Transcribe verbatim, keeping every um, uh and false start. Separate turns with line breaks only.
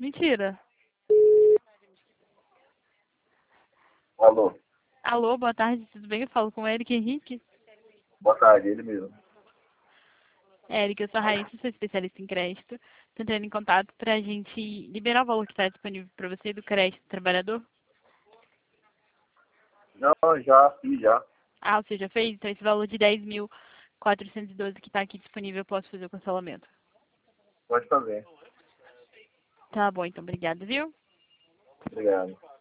Mentira.
Alô,
Alô, boa tarde, tudo bem? Eu falo com o Eric Henrique.
boa tarde, ele mesmo.
Eric, eu sou a Raíssa, sou especialista em crédito. Estou entrando em contato para a gente liberar o valor que está disponível para você do crédito do trabalhador.
Não, já fiz, já.
Ah, você já fez? Então esse valor de dez mil quatrocentos e doze que está aqui disponível, eu posso fazer o cancelamento.
Pode fazer.
Tá bom, então obrigada, viu?
Obrigado.